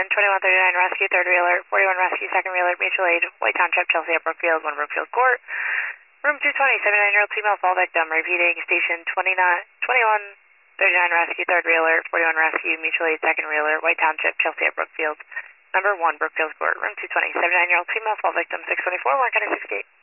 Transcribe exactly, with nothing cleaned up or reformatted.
twenty-one thirty-nine rescue, third wheeler, forty-one rescue, second wheeler, mutual aid, White Township, Chelsea at Brookfield, one Brookfield Court. Room two twenty, seventy-nine-year-old female fall victim, repeating station twenty-nine, twenty-one thirty-nine rescue, third wheeler, forty-one rescue, mutual aid, second wheeler, White Township, Chelsea at Brookfield, number one Brookfield Court. Room two twenty, seventy-nine-year-old female fall victim, six twenty-four, one kind of six gate.